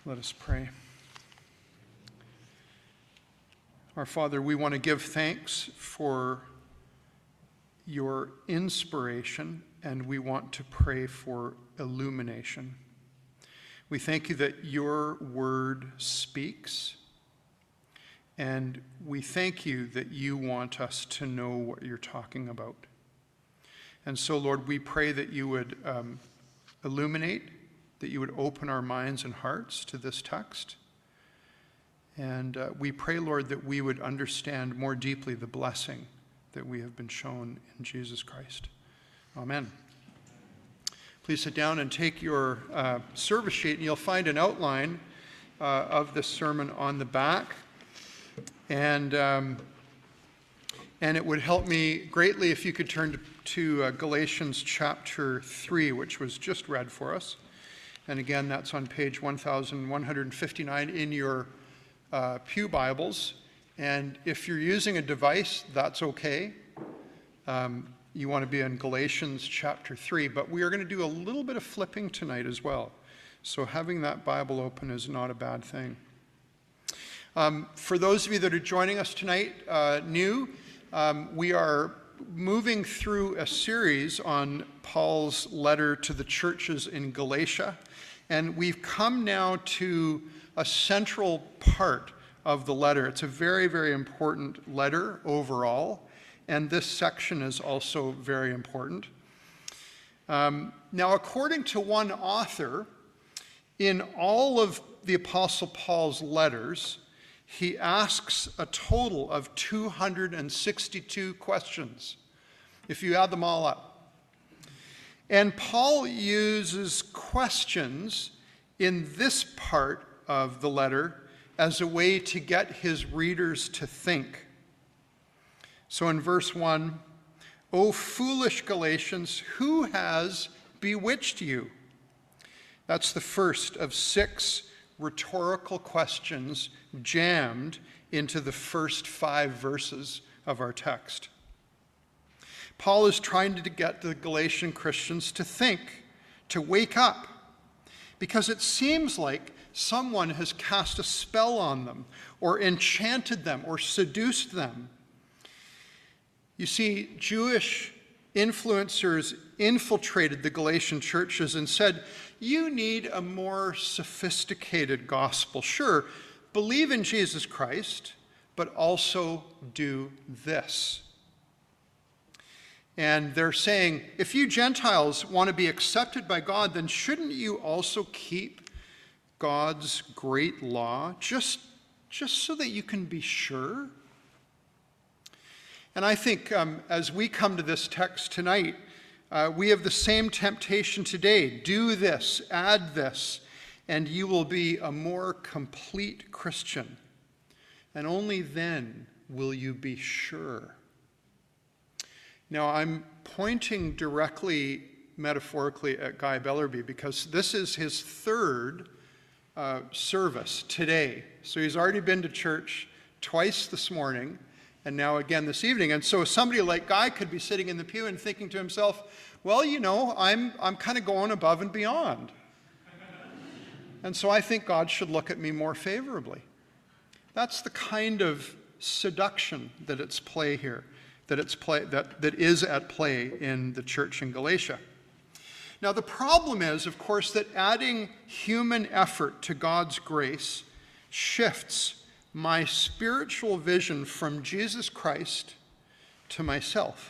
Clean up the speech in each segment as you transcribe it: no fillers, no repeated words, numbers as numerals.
Let us pray. Our Father, we want to give thanks for your inspiration, and we want to pray for illumination. We thank you that your word speaks, and we thank you that you want us to know what you're talking about. And so, Lord, we pray that you would illuminate, that you would open our minds and hearts to this text. And we pray, Lord, that we would understand more deeply the blessing that we have been shown in Jesus Christ. Amen. Please sit down and take your service sheet, and you'll find an outline of this sermon on the back. And it would help me greatly if you could turn to Galatians chapter 3, which was just read for us. And again, that's on page 1159 in your Pew Bibles. And if you're using a device, that's okay. You want to be in Galatians chapter 3. But we are going to do a little bit of flipping tonight as well. So having that Bible open is not a bad thing. For those of you that are joining us tonight new, we are moving through a series on Paul's letter to the churches in Galatia. And we've come now to a central part of the letter. It's a very, very important letter overall, and this section is also very important. Now, according to one author, in all of the Apostle Paul's letters, he asks a total of 262 questions, if you add them all up. And Paul uses questions in this part of the letter as a way to get his readers to think. So in verse 1, "O foolish Galatians, who has bewitched you?" That's the first of 6 rhetorical questions jammed into the first 5 verses of our text. Paul is trying to get the Galatian Christians to think, to wake up, because it seems like someone has cast a spell on them, or enchanted them, or seduced them. You see, Jewish influencers infiltrated the Galatian churches and said, you need a more sophisticated gospel. Sure, believe in Jesus Christ, but also do this. And they're saying, if you Gentiles want to be accepted by God, then shouldn't you also keep God's great law just so that you can be sure? And I think as we come to this text tonight, we have the same temptation today. Do this, add this, and you will be a more complete Christian. And only then will you be sure. Now, I'm pointing directly, metaphorically, at Guy Bellerby because this is his 3rd service today. So he's already been to church twice this morning and now again this evening. And so somebody like Guy could be sitting in the pew and thinking to himself, well, you know, I'm kind of going above and beyond. And so I think God should look at me more favorably. That's the kind of seduction that it's play here. That is at play in the church in Galatia. Now, the problem is, of course, that adding human effort to God's grace shifts my spiritual vision from Jesus Christ to myself.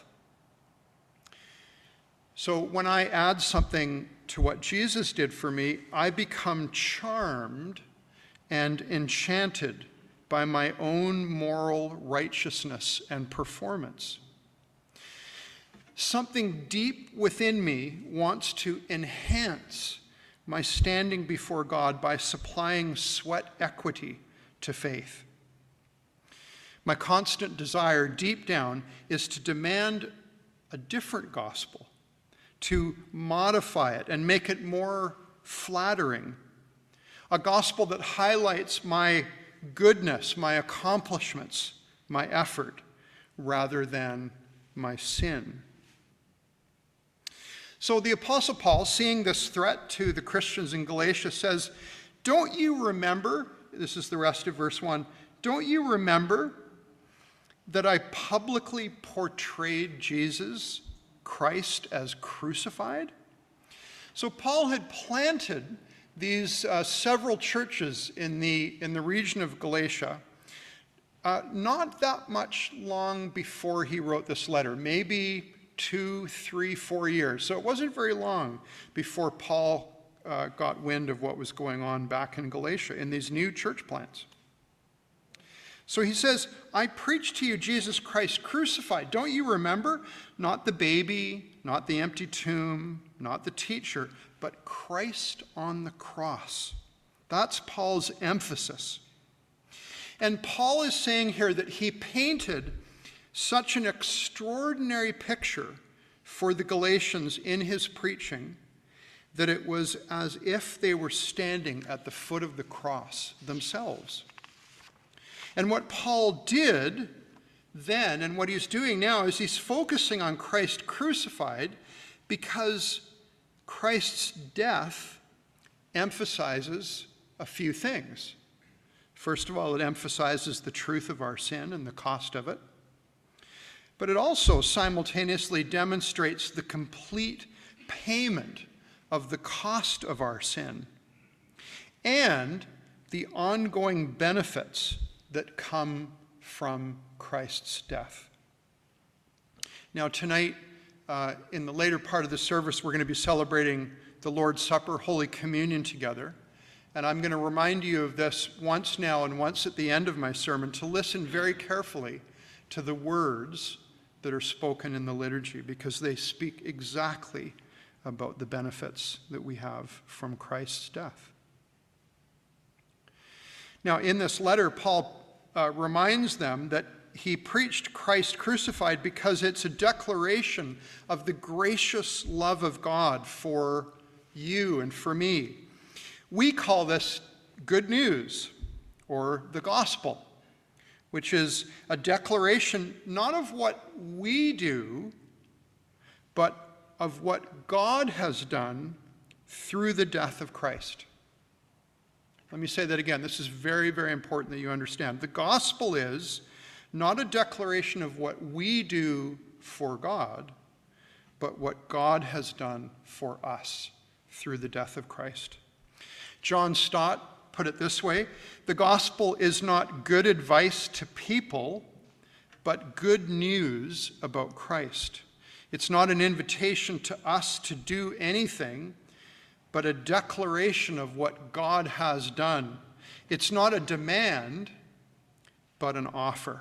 So when I add something to what Jesus did for me, I become charmed and enchanted by my own moral righteousness and performance. Something deep within me wants to enhance my standing before God by supplying sweat equity to faith. My constant desire deep down is to demand a different gospel, to modify it and make it more flattering, a gospel that highlights my goodness, my accomplishments, my effort, rather than my sin. So the Apostle Paul, seeing this threat to the Christians in Galatia, says, Don't you remember, this is the rest of verse 1, don't you remember that I publicly portrayed Jesus Christ as crucified? So Paul had planted these several churches in the region of Galatia, not that much long before he wrote this letter, maybe 2, 3, 4 years. So it wasn't very long before Paul got wind of what was going on back in Galatia in these new church plants. So he says, I preach to you Jesus Christ crucified. Don't you remember? Not the baby, not the empty tomb, not the teacher, but Christ on the cross. That's Paul's emphasis. And Paul is saying here that he painted such an extraordinary picture for the Galatians in his preaching that it was as if they were standing at the foot of the cross themselves. And what Paul did then, and what he's doing now, is he's focusing on Christ crucified because Christ's death emphasizes a few things. First of all, it emphasizes the truth of our sin and the cost of it. But it also simultaneously demonstrates the complete payment of the cost of our sin and the ongoing benefits that come from Christ's death. Now tonight, in the later part of the service, we're going to be celebrating the Lord's Supper, Holy Communion together. And I'm going to remind you of this once now and once at the end of my sermon to listen very carefully to the words that are spoken in the liturgy, because they speak exactly about the benefits that we have from Christ's death. Now, in this letter, Paul reminds them that he preached Christ crucified because it's a declaration of the gracious love of God for you and for me. We call this good news, or the gospel, which is a declaration not of what we do, but of what God has done through the death of Christ. Let me say that again. This is very, very important that you understand. The gospel is not a declaration of what we do for God, but what God has done for us through the death of Christ. John Stott put it this way: the gospel is not good advice to people, but good news about Christ. It's not an invitation to us to do anything, but a declaration of what God has done. It's not a demand, but an offer.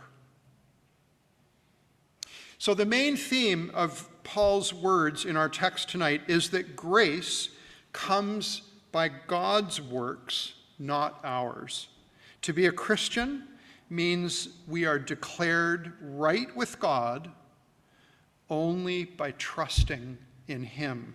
So the main theme of Paul's words in our text tonight is that grace comes by God's works, not ours. To be a Christian means we are declared right with God only by trusting in Him.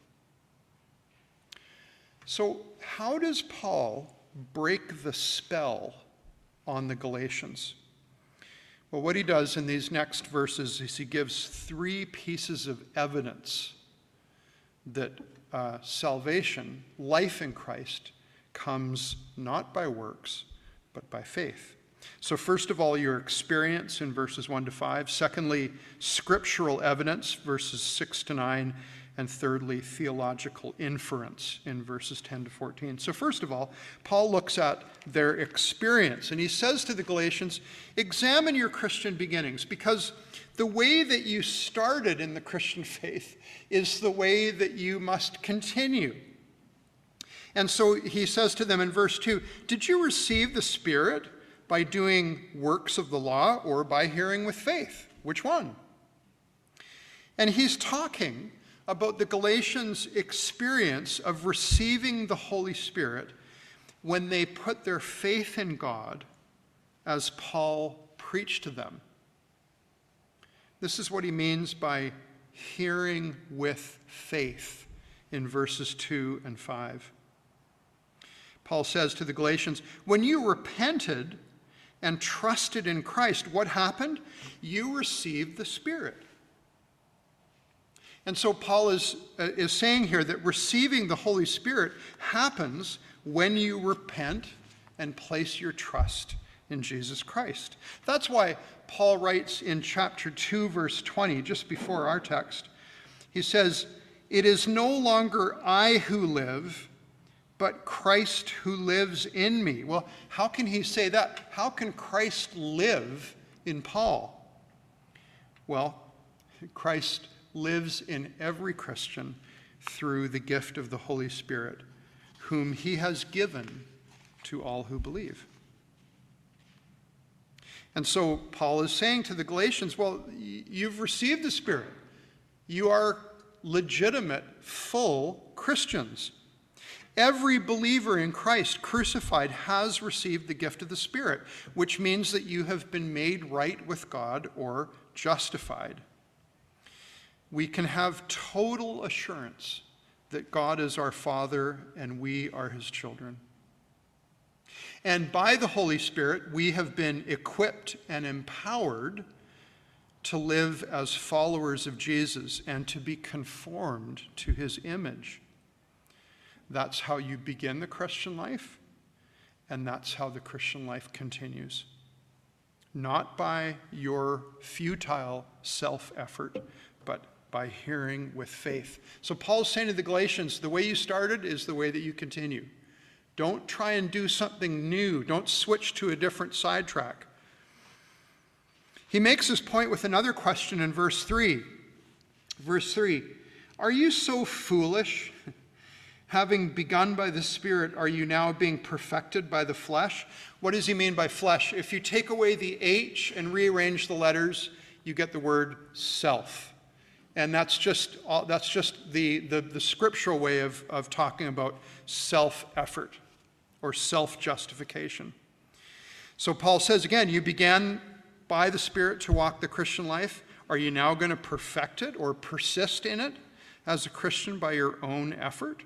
So, how does Paul break the spell on the Galatians? Well, what he does in these next verses is he gives 3 pieces of evidence that salvation, life in Christ, comes not by works, but by faith. So first of all, your experience in verses 1 to 5. Secondly, scriptural evidence, verses 6 to 9. And thirdly, theological inference in verses 10 to 14. So first of all, Paul looks at their experience, and he says to the Galatians, examine your Christian beginnings, because the way that you started in the Christian faith is the way that you must continue. And so he says to them in verse 2, did you receive the Spirit by doing works of the law or by hearing with faith? Which one? And he's talking about the Galatians' experience of receiving the Holy Spirit when they put their faith in God as Paul preached to them. This is what he means by hearing with faith in verses 2 and 5. Paul says to the Galatians, when you repented and trusted in Christ, what happened? You received the Spirit. And so Paul is saying here that receiving the Holy Spirit happens when you repent and place your trust in Jesus Christ. That's why Paul writes in chapter 2, verse 20, just before our text, he says, "It is no longer I who live, but Christ who lives in me." Well, how can he say that? How can Christ live in Paul? Well, Christ lives in every Christian through the gift of the Holy Spirit, whom he has given to all who believe. And so Paul is saying to the Galatians, well, you've received the Spirit. You are legitimate, full Christians. Every believer in Christ crucified has received the gift of the Spirit, which means that you have been made right with God or justified. We can have total assurance that God is our Father and we are his children. And by the Holy Spirit, we have been equipped and empowered to live as followers of Jesus and to be conformed to his image. That's how you begin the Christian life, and that's how the Christian life continues. Not by your futile self-effort, but by hearing with faith. So Paul's saying to the Galatians, the way you started is the way that you continue. Don't try and do something new. Don't switch to a different sidetrack. He makes his point with another question in verse 3. Verse 3, "Are you so foolish? Having begun by the Spirit, are you now being perfected by the flesh?" What does he mean by flesh? If you take away the H and rearrange the letters, you get the word self. And that's just the scriptural way of talking about self-effort or self-justification. So Paul says again, you began by the Spirit to walk the Christian life. Are you now going to perfect it or persist in it as a Christian by your own effort?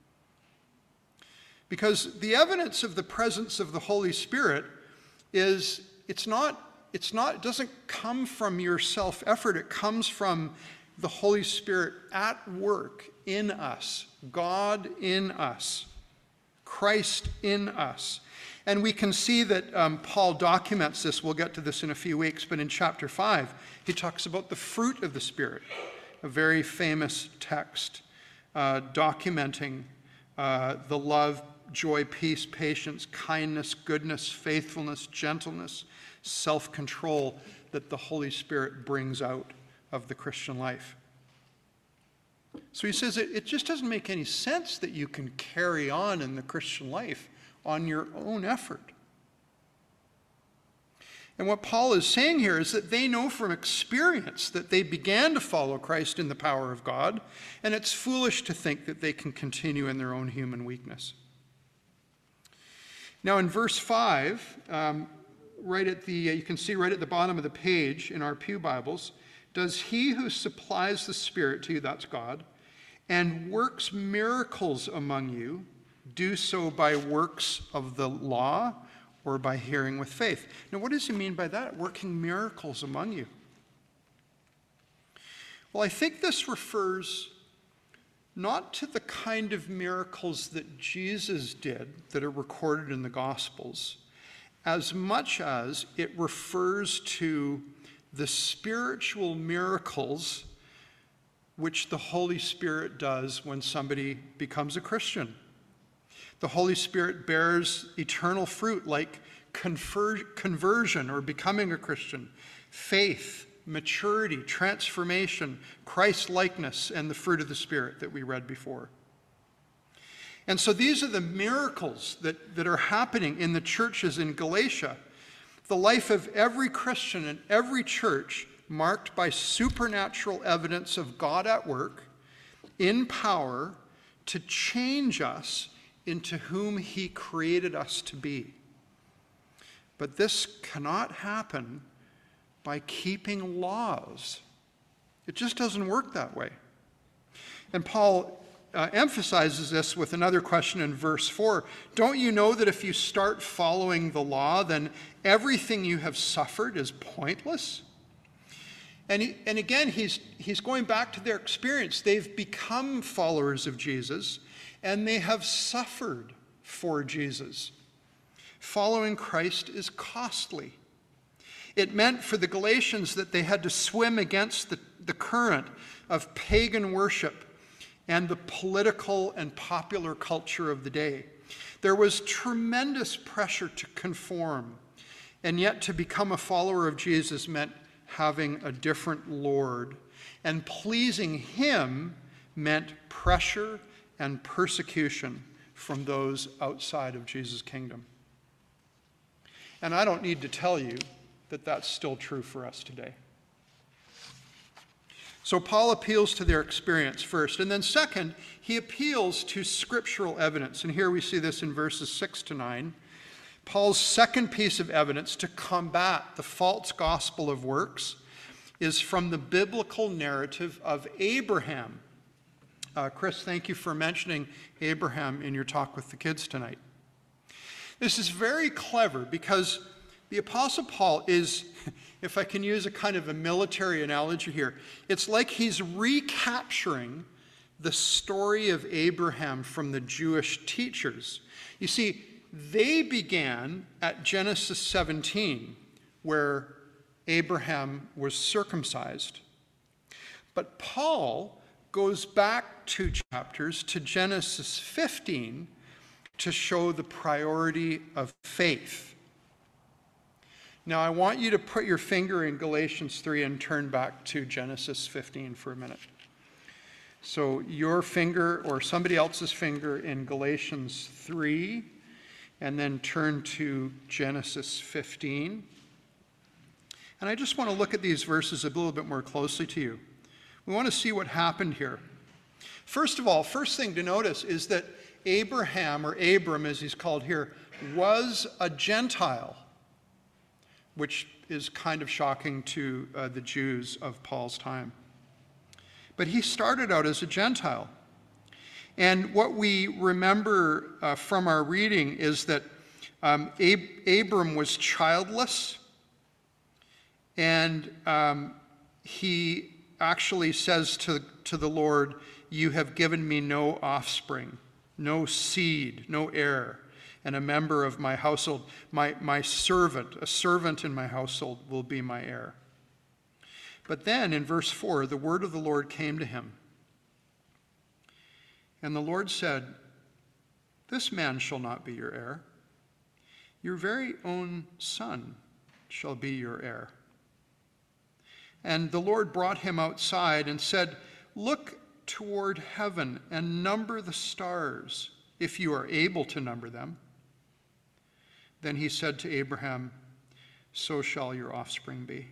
Because the evidence of the presence of the Holy Spirit is, it doesn't come from your self-effort. It comes from the Holy Spirit at work in us, God in us, Christ in us. And we can see that Paul documents this. We'll get to this in a few weeks, but in chapter 5, he talks about the fruit of the Spirit, a very famous text documenting the love, joy, peace, patience, kindness, goodness, faithfulness, gentleness, self-control that the Holy Spirit brings out of the Christian life. So he says it just doesn't make any sense that you can carry on in the Christian life on your own effort. And what Paul is saying here is that they know from experience that they began to follow Christ in the power of God, and it's foolish to think that they can continue in their own human weakness. Now in verse 5, you can see right at the bottom of the page in our Pew Bibles, "Does he who supplies the Spirit to you," that's God, "and works miracles among you, do so by works of the law or by hearing with faith?" Now what does he mean by that, working miracles among you? Well, I think this refers not to the kind of miracles that Jesus did that are recorded in the Gospels, as much as it refers to the spiritual miracles which the Holy Spirit does when somebody becomes a Christian. The Holy Spirit bears eternal fruit like conversion or becoming a Christian, faith, maturity, transformation, Christ-likeness, and the fruit of the Spirit that we read before. And so these are the miracles that are happening in the churches in Galatia. The life of every Christian in every church marked by supernatural evidence of God at work in power to change us into whom he created us to be. But this cannot happen by keeping laws. It just doesn't work that way. And Paul emphasizes this with another question in verse 4. "Don't you know that if you start following the law, then everything you have suffered is pointless?" And again, he's going back to their experience. They've become followers of Jesus, and they have suffered for Jesus. Following Christ is costly. It meant for the Galatians that they had to swim against the current of pagan worship and the political and popular culture of the day. There was tremendous pressure to conform, and yet to become a follower of Jesus meant having a different Lord, and pleasing him meant pressure and persecution from those outside of Jesus' kingdom. And I don't need to tell you that that's still true for us today. So Paul appeals to their experience first, and then second, he appeals to scriptural evidence. And here we see this in verses 6 to 9. Paul's second piece of evidence to combat the false gospel of works is from the biblical narrative of Abraham. Chris, thank you for mentioning Abraham in your talk with the kids tonight. This is very clever because the Apostle Paul is, if I can use a kind of a military analogy here, it's like he's recapturing the story of Abraham from the Jewish teachers. You see, they began at Genesis 17, where Abraham was circumcised. But Paul goes back 2 chapters to Genesis 15 to show the priority of faith. Now, I want you to put your finger in Galatians 3 and turn back to Genesis 15 for a minute. So your finger or somebody else's finger in Galatians 3, and then turn to Genesis 15. And I just want to look at these verses a little bit more closely to you. We want to see what happened here. First of all, first thing to notice is that Abraham, or Abram as he's called here, was a Gentile, which is kind of shocking to the Jews of Paul's time. But he started out as a Gentile. And what we remember from our reading is that Abram was childless, and he actually says to the Lord, "You have given me no offspring, no seed, no heir, and a member of my household. My servant, a servant in my household will be my heir." But then in verse 4, the word of the Lord came to him. And the Lord said, "This man shall not be your heir. Your very own son shall be your heir." And the Lord brought him outside and said, "Look toward heaven and number the stars, if you are able to number them." Then he said to Abraham, "So shall your offspring be."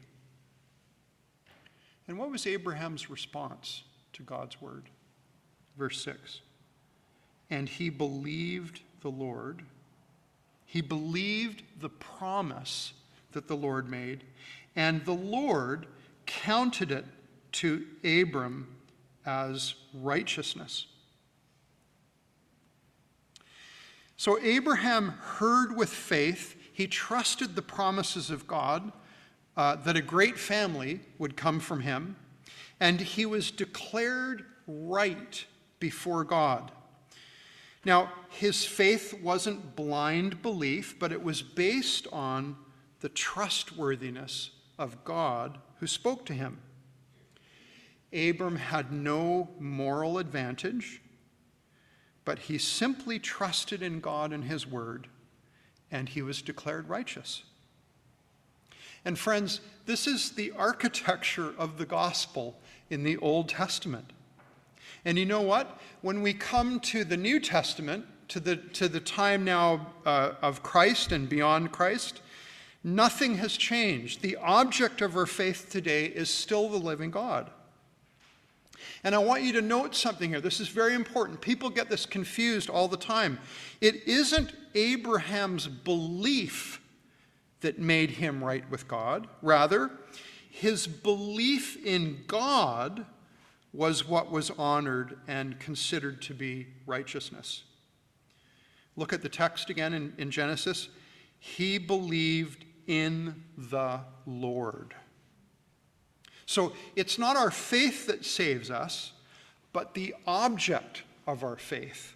And what was Abraham's response to God's word? Verse 6. And he believed the Lord. He believed the promise that the Lord made, and the Lord counted it to Abram as righteousness. So Abraham heard with faith. He trusted the promises of God, that a great family would come from him, and he was declared right before God. Now, his faith wasn't blind belief, but it was based on the trustworthiness of God who spoke to him. Abram had no moral advantage, but he simply trusted in God and his word, and he was declared righteous. And friends, this is the architecture of the gospel in the Old Testament. And you know what? When we come to the New Testament, to the time now of Christ and beyond Christ, nothing has changed. The object of our faith today is still the living God. And I want you to note something here. This is very important. People get this confused all the time. It isn't Abraham's belief that made him right with God. Rather, his belief in God was what was honored and considered to be righteousness. Look at the text again in Genesis. He believed in the Lord. So it's not our faith that saves us, but the object of our faith.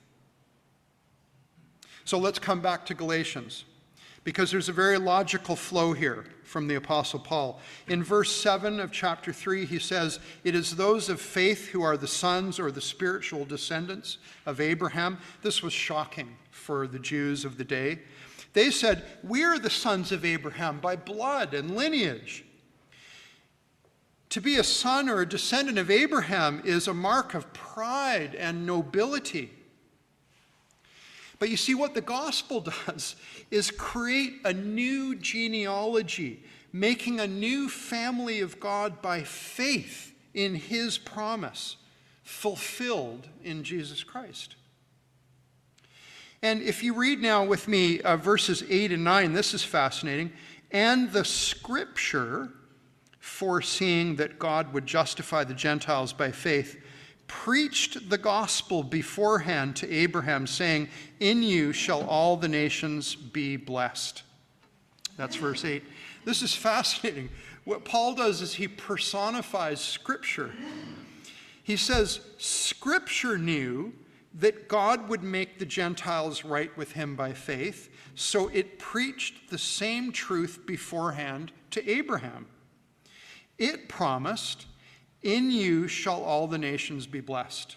So let's come back to Galatians, because there's a very logical flow here from the Apostle Paul. In verse 7 of chapter 3, he says, "It is those of faith who are the sons or the spiritual descendants of Abraham." This was shocking for the Jews of the day. They said, "We are the sons of Abraham by blood and lineage." To be a son or a descendant of Abraham is a mark of pride and nobility. But you see, what the gospel does is create a new genealogy, making a new family of God by faith in his promise, fulfilled in Jesus Christ. And if you read now with me verses 8 and 9, this is fascinating. "And the scripture, foreseeing that God would justify the Gentiles by faith, preached the gospel beforehand to Abraham, saying, 'In you shall all the nations be blessed.'" That's verse 8. This is fascinating. What Paul does is he personifies Scripture. He says, Scripture knew that God would make the Gentiles right with him by faith, so it preached the same truth beforehand to Abraham. It promised, "In you shall all the nations be blessed."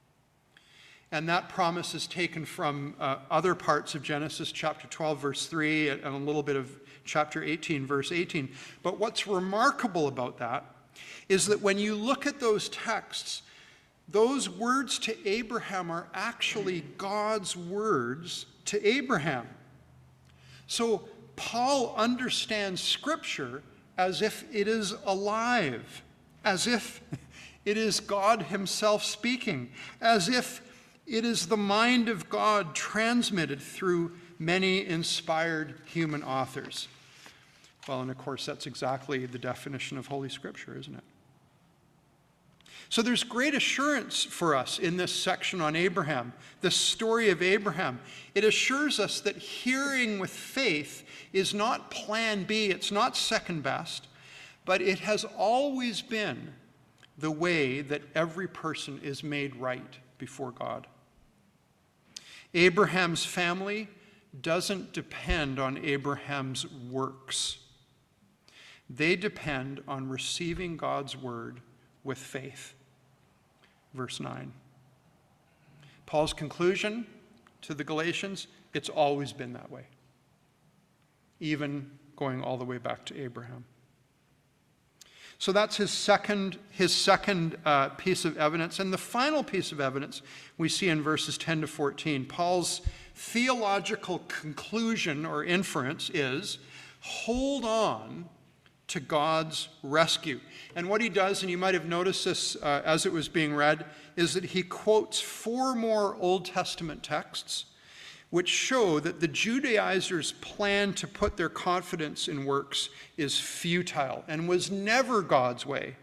And that promise is taken from other parts of Genesis chapter 12, verse 3, and a little bit of chapter 18, verse 18. But what's remarkable about that is that when you look at those texts, those words to Abraham are actually God's words to Abraham. So Paul understands Scripture as if it is alive, as if it is God himself speaking, as if it is the mind of God transmitted through many inspired human authors. Well, and of course, that's exactly the definition of Holy Scripture, isn't it? So there's great assurance for us in this section on Abraham, the story of Abraham. It assures us that hearing with faith is not plan B, it's not second best, but it has always been the way that every person is made right before God. Abraham's family doesn't depend on Abraham's works. They depend on receiving God's word with faith. Verse 9. Paul's conclusion to the Galatians, it's always been that way, even going all the way back to Abraham. So that's his second piece of evidence. And the final piece of evidence we see in verses 10 to 14. Paul's theological conclusion or inference is, hold on to God's rescue. And what he does, and you might have noticed this as it was being read, is that he quotes 4 more Old Testament texts which show that the Judaizers' plan to put their confidence in works is futile and was never God's way.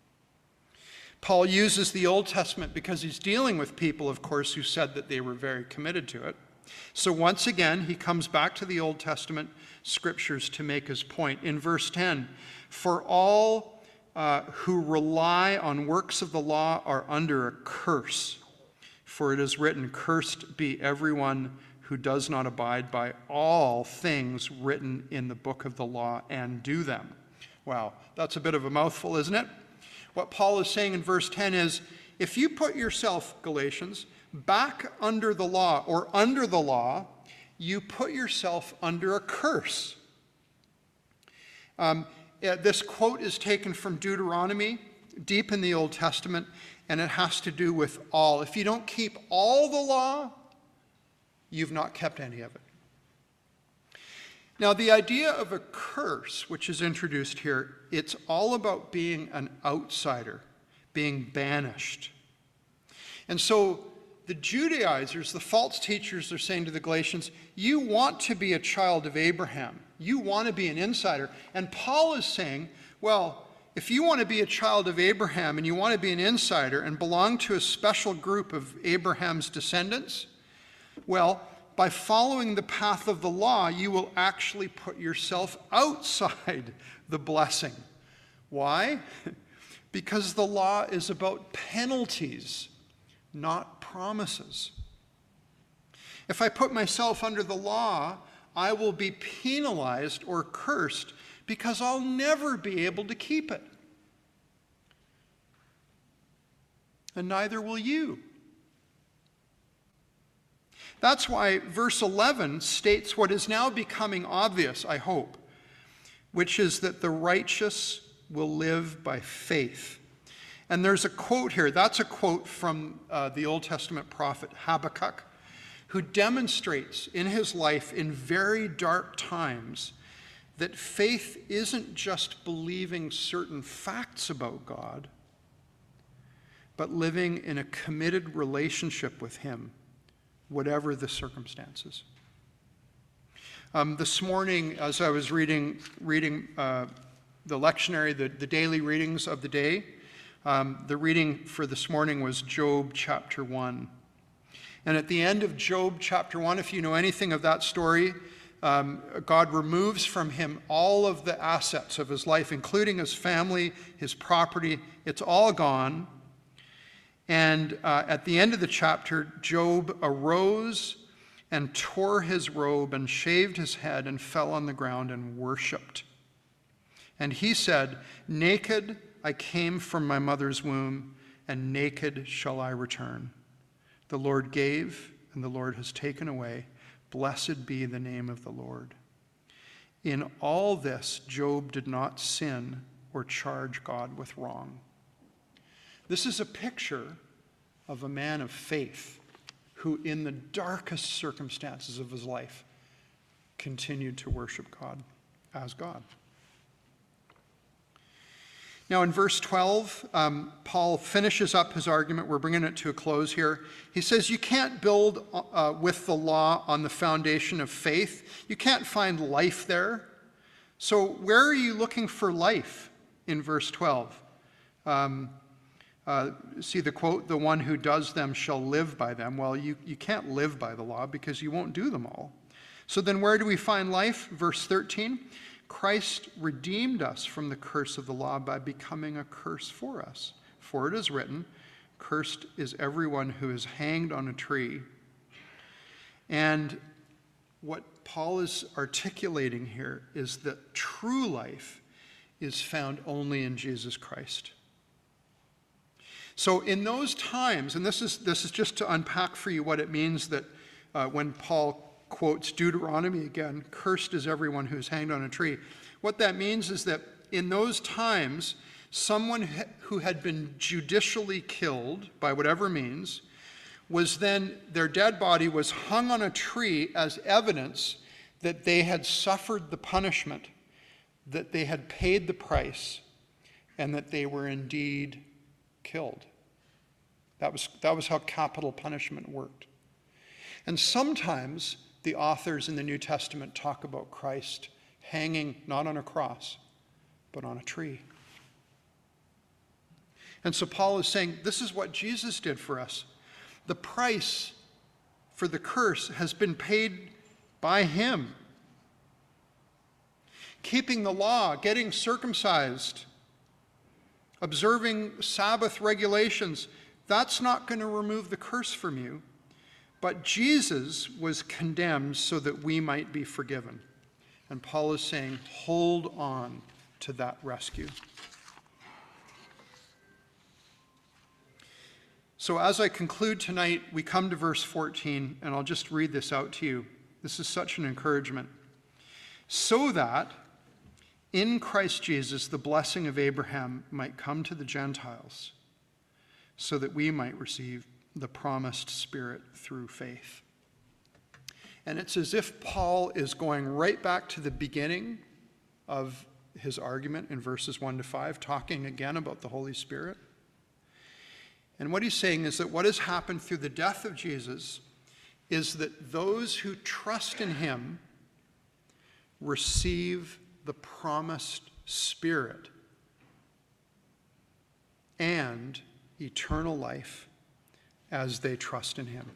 Paul uses the Old Testament because he's dealing with people, of course, who said that they were very committed to it. So once again, he comes back to the Old Testament scriptures to make his point. In verse 10, "For all who rely on works of the law are under a curse. For it is written, 'Cursed be everyone who does not abide by all things written in the book of the law and do them.'" Wow, that's a bit of a mouthful, isn't it? What Paul is saying in verse 10 is, if you put yourself, Galatians, back under the law or under the law, you put yourself under a curse. This quote is taken from Deuteronomy, deep in the Old Testament, and it has to do with all. If you don't keep all the law, you've not kept any of it. Now, the idea of a curse, which is introduced here, it's all about being an outsider, being banished. And so the Judaizers, the false teachers, are saying to the Galatians, you want to be a child of Abraham. You want to be an insider. And Paul is saying, well, if you want to be a child of Abraham and you want to be an insider and belong to a special group of Abraham's descendants, well, by following the path of the law, you will actually put yourself outside the blessing. Why? Because the law is about penalties, not promises. If I put myself under the law, I will be penalized or cursed because I'll never be able to keep it. And neither will you. That's why verse 11 states what is now becoming obvious, I hope, which is that the righteous will live by faith. And there's a quote here. That's a quote from the Old Testament prophet Habakkuk, who demonstrates in his life in very dark times that faith isn't just believing certain facts about God, but living in a committed relationship with him, whatever the circumstances. This morning, as I was reading the lectionary, the daily readings of the day, the reading for this morning was Job chapter 1. And at the end of Job chapter 1, if you know anything of that story, God removes from him all of the assets of his life, including his family, his property. It's all gone. And at the end of the chapter, Job arose and tore his robe and shaved his head and fell on the ground and worshipped. And he said, "Naked I came from my mother's womb, and naked shall I return. The Lord gave, and the Lord has taken away. Blessed be the name of the Lord." In all this, Job did not sin or charge God with wrong. This is a picture of a man of faith who, in the darkest circumstances of his life, continued to worship God as God. Now in verse 12, Paul finishes up his argument. We're bringing it to a close here. He says you can't build with the law on the foundation of faith. You can't find life there. So where are you looking for life in verse 12? See the quote, "The one who does them shall live by them." Well, you can't live by the law because you won't do them all. So then where do we find life? Verse 13, Christ redeemed us from the curse of the law by becoming a curse for us. For it is written, "Cursed is everyone who is hanged on a tree." And what Paul is articulating here is that true life is found only in Jesus Christ. So in those times, and this is just to unpack for you what it means that when Paul quotes Deuteronomy again, "Cursed is everyone who is hanged on a tree." What that means is that in those times, someone who had been judicially killed by whatever means was then, their dead body was hung on a tree as evidence that they had suffered the punishment, that they had paid the price, and that they were indeed killed. That was how capital punishment worked. And sometimes the authors in the New Testament talk about Christ hanging not on a cross, but on a tree. And so Paul is saying, this is what Jesus did for us. The price for the curse has been paid by him. Keeping the law, getting circumcised, observing Sabbath regulations, that's not going to remove the curse from you. But Jesus was condemned so that we might be forgiven. And Paul is saying, hold on to that rescue. So as I conclude tonight, we come to verse 14, and I'll just read this out to you. This is such an encouragement. "So that in Christ Jesus the blessing of Abraham might come to the Gentiles, so that we might receive the promised Spirit through faith." And it's as if Paul is going right back to the beginning of his argument in verses 1 to 5, talking again about the Holy Spirit. And what he's saying is that what has happened through the death of Jesus is that those who trust in him receive the promised Spirit and eternal life as they trust in him.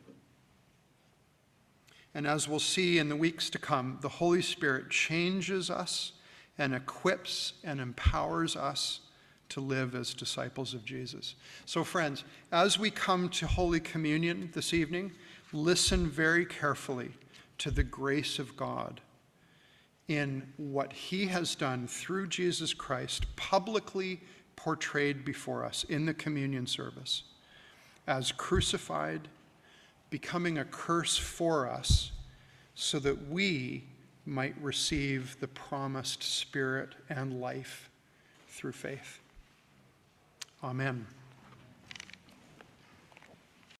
And as we'll see in the weeks to come, the Holy Spirit changes us and equips and empowers us to live as disciples of Jesus. So friends, as we come to Holy Communion this evening, listen very carefully to the grace of God in what he has done through Jesus Christ, publicly portrayed before us in the communion service, as crucified, becoming a curse for us, so that we might receive the promised Spirit and life through faith. Amen.